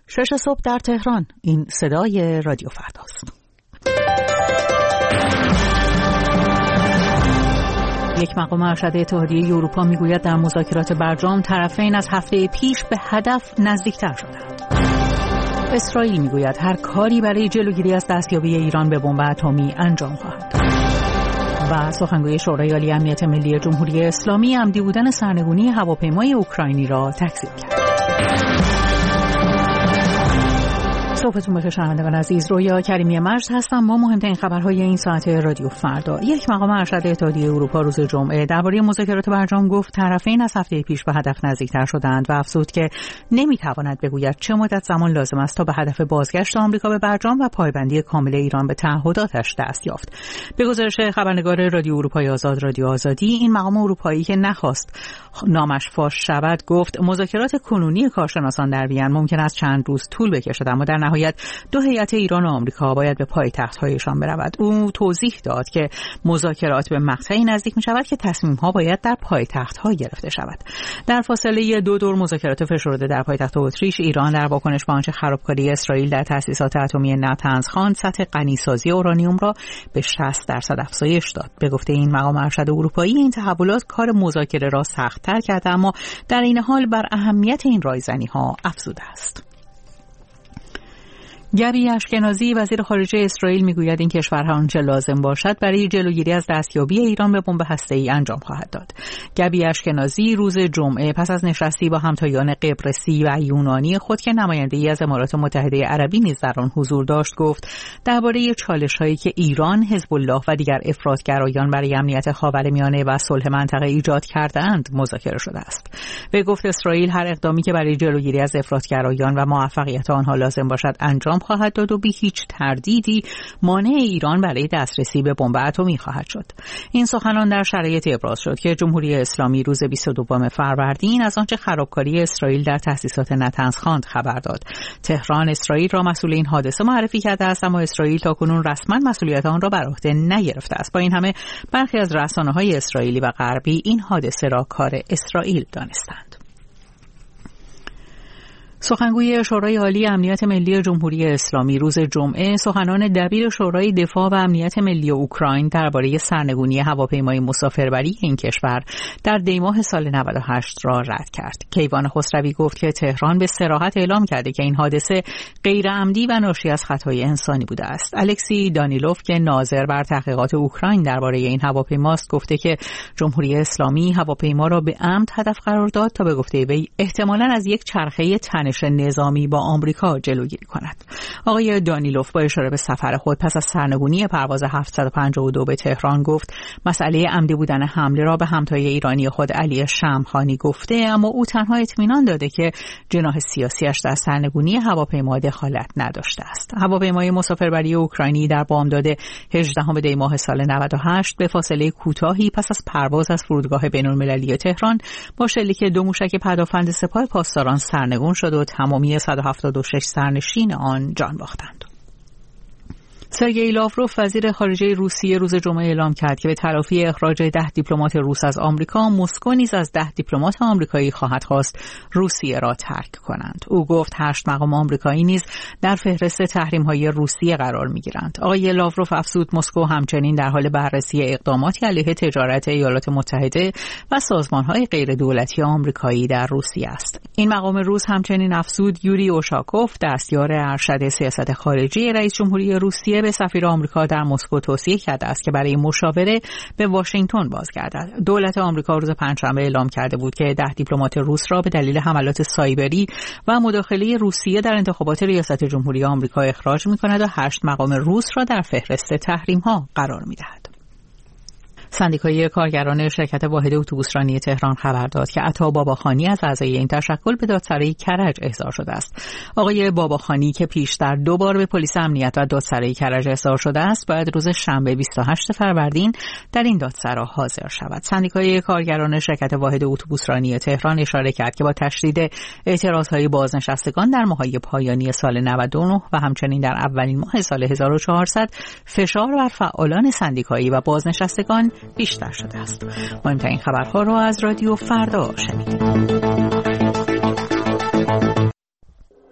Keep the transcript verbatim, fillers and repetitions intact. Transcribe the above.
شش صبح در تهران. این صدای رادیو فرداست. یک مقام ارشد اتحادیه اروپا میگوید در مذاکرات برجام طرفین از هفته پیش به هدف نزدیکتر شدند. اسرائیل میگوید هر کاری برای جلوگیری از دستیابی ایران به بمب اتمی انجام خواهد داد. و سخنگوی شورای عالی امنیت ملی جمهوری اسلامی عمدی بودن سرنگونی هواپیمای اوکراینی را تکذیب کرد. صبحتون بخیر شنوندگان عزیز، رویا کریمی مجد هستم. ما مهمترین خبرهای این ساعت رادیو فردا. یک مقام ارشد اتحادیه اروپا روز جمعه درباره مذاکرات برجام گفت طرفین از هفته پیش به هدف نزدیکتر شدند و افزود که نمیتواند بگوید چه مدت زمان لازم است تا به هدف بازگشت آمریکا به برجام و پایبندی کامل ایران به تعهداتش دست یافت. به گزارش خبرنگار رادیو اروپای آزاد رادیو آزادی، این مقام اروپایی که نخواست نامش فاش شود گفت مذاکرات کنونی کارشناسان در وین ممکن است چند روز طول بکشد، اما در نهایت دو هیئت ایران و آمریکا باید به پایتخت‌هایشان برود. او توضیح داد که مذاکرات به مقطعی نزدیک می‌شود که تصمیم‌ها باید در پایتخت‌ها گرفته شود. در فاصله دو دور مذاکرات فشرده در پایتخت اتریش، ایران در واکنش به آنچه خرابکاری اسرائیل در تأسیسات اتمی نتنز خواند سطح غنیسازی اورانیوم را به شصت درصد افزایش داد. به گفته این مقام ارشد اروپایی، این تحولات کار مذاکره را سخت‌تر کرده، اما در این حال بر اهمیت این رایزنی‌ها افزوده است. گبی اشکنازی وزیر خارجه اسرائیل میگوید این کشور هر آنچه لازم باشد برای جلوگیری از دستیابی ایران به بمب هسته‌ای انجام خواهد داد. گبی اشکنازی روز جمعه پس از نشستی با همتایان قبرسی و یونانی خود که نماینده‌ای از امارات متحده عربی نیز در آن حضور داشت گفت درباره چالش‌هایی که ایران، حزب الله و دیگر افراطگرایان برای امنیت خاورمیانه و صلح منطقه ایجاد کرده‌اند مذاکره شده است. به گفت اسرائیل هر اقدامی که برای جلوگیری از افراطگرایان و موفقیت آنها لازم باشد انجام خواهد داد و بی هیچ تردیدی مانع ایران برای دسترسی به بمب اتمی خواهد شد. این سخنان در شرایطی ابراز شد که جمهوری اسلامی روز بیست و دوم فروردین از آنچه خرابکاری اسرائیل در تأسیسات نتنز خواند خبر داد. تهران اسرائیل را مسئول این حادثه معرفی کرده است، اما اسرائیل تاکنون رسما مسئولیت آن را بر عهده نگرفته است. با این همه برخی از رسانه‌های اسرائیلی و غربی این حادثه را کار اسرائیل دانستند. سخنگوی شورای عالی امنیت ملی جمهوری اسلامی روز جمعه سخنان دبیر شورای دفاع و امنیت ملی اوکراین درباره سرنگونی هواپیمای مسافربری این کشور در دیماه سال نود و هشت را رد کرد. کیوان خسروی گفت که تهران به صراحت اعلام کرده که این حادثه غیر عمدی و ناشی از خطای انسانی بوده است. الکسی دانیلوف که ناظر بر تحقیقات اوکراین درباره این هواپیماست گفته که جمهوری اسلامی هواپیما را به عمد هدف قرار داد تا به گفته وی احتمالاً از یک چرخه تن نظامی با آمریکا جلوگیری کند. آقای دانیلوف با اشاره به سفر خود پس از سرنگونی پرواز هفتصد و پنجاه و دو به تهران گفت مسئله عمدی بودن حمله را به همتای ایرانی خود علی شمخانی گفته، اما او تنها اطمینان داده که جناح سیاسیش در سرنگونی هواپیما دخالت نداشته است. هواپیمای مسافربری اوکراینی در بامداد هجدهم دی ماه سال نود و هشت به فاصله کوتاهی پس از پرواز از فرودگاه بین‌المللی تهران با شلیک دو موشک پدافند سپاه پاسداران سرنگون شد و تمامی صد و هفتاد و شش سرنشین آن جان باختند. سرگئی لاوروف وزیر خارجه روسیه روز جمعه اعلام کرد که به تلافی اخراج ده دیپلمات روس از آمریکا، مسکو نیز از ده دیپلمات آمریکایی خواهد خواست روسیه را ترک کنند. او گفت هشت مقام آمریکایی نیز در فهرست تحریم‌های روسیه قرار می‌گیرند. آقای لاوروف افزود مسکو همچنین در حال بررسی اقداماتی علیه تجارت ایالات متحده و سازمان‌های غیردولتی آمریکایی در روسیه است. این مقام روس همچنین افزود یوری اوشاکوف دستیار ارشد سیاست خارجی رئیس جمهوری روسیه به سفیر آمریکا در مسکو توصیه کرده است که برای مشاوره به واشنگتن بازگردد. دولت آمریکا روز پنجشنبه اعلام کرده بود که ده دیپلمات روس را به دلیل حملات سایبری و مداخله روسیه در انتخابات ریاست جمهوری آمریکا اخراج می‌کند و هشت مقام روس را در فهرست تحریم‌ها قرار می‌دهد. سندیکای کارگران شرکت واحد اتوبوسرانی تهران خبر داد که عطا باباخانی از اعضای این تشکل به دادسرای کرج احضار شده است. آقای باباخانی که پیشتر دو بار به پلیس امنیت و دادسرای کرج احضار شده است، باید روز شنبه بیست و هشتم فروردین در این دادسرا حاضر شود. سندیکای کارگران شرکت واحد اتوبوسرانی تهران اشاره کرد که با تشدید اعتراضهای بازنشستگان در ماه‌های پایانی سال نود و نه و همچنین در اولین ماه سال هزار و چهارصد فشار بر فعالان سندیکایی و بازنشستگان بیشتر شده است. مهمترین خبرها را از رادیو فردا شنیدید.